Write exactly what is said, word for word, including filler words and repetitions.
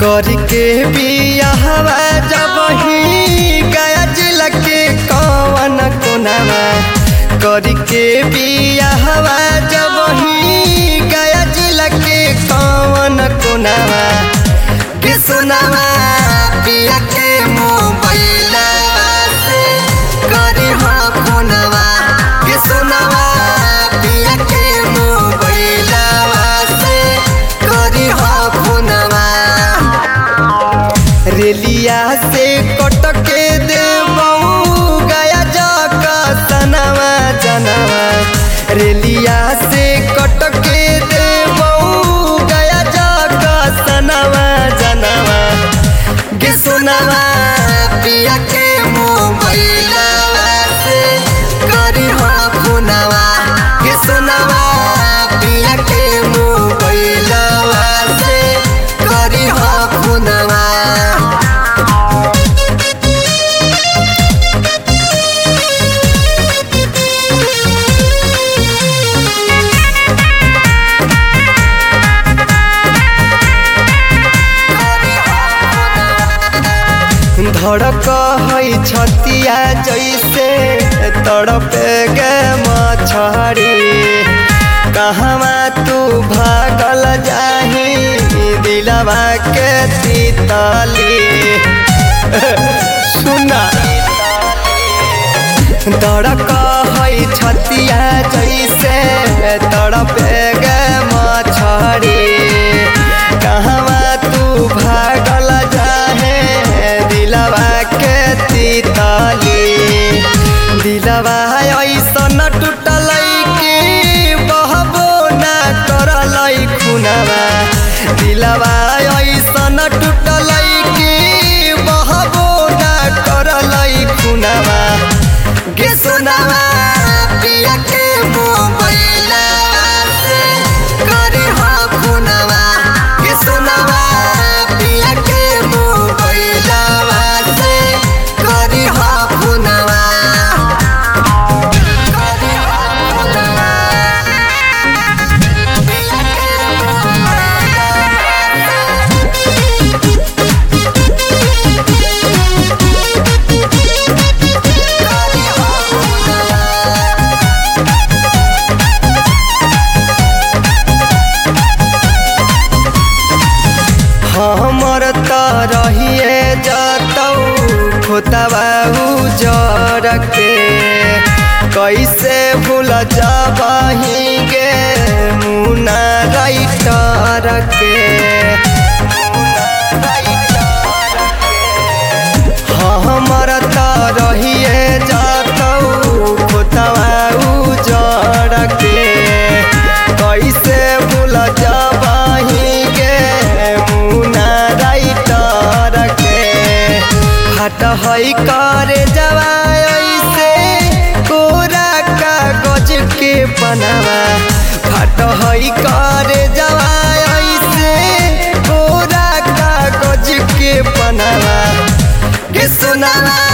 करके बियाहवा जब ही गया जिला के कौन कोनावा करके बियाहवा जब ही गया जिला के कौन कोनावा के सुनावा पिया के मोबाइला से करी हो फोनवा के सुनावा पिया के मोबाइला से करी हो फोनवा रेलिया से कटके देबऊ गया जक सनवा जनवा रेलिया से कटके देबऊ गया जक सनवा जनवा गे सुनवा पिया के मोबाइला से करी हो फोनवा गे सुनवा पिया के मोबाइला से करी हो फोनवा धड़क है छतिया जैसे तड़पे गे मछरी कहवा तू भागल जाही दिलवा के तीतली सुना धड़क है छतिया जैसे तड़पे गे मछरी कहवा तू भागल जाहे दिलवा के तीतली दिलवा ऐसन टूटल कि बहबो ना करल खुनवा दिलवा ऐसन टूटल कि बहबो ना करल खुनवा गे सुनवा पिया के मोबाइला से करी हो फोनवा गे सुनवा पिया के मोबाइला से करी हो फोनवा करी हो फोनवा पिया के मोबाइला करी हो फोनवा हमर त रहिए जतऊ खोतबा उजर के कैसे भूल जाबही गे मुना राइटर के हमर त रहिए जतऊ खोतबा उजर के कैसे भूल जाबही गे हट हई करे जवाई से कोरा कागज के पनावा हट हई करे जवाई से कोरा कागज के पनावा गे सुनावा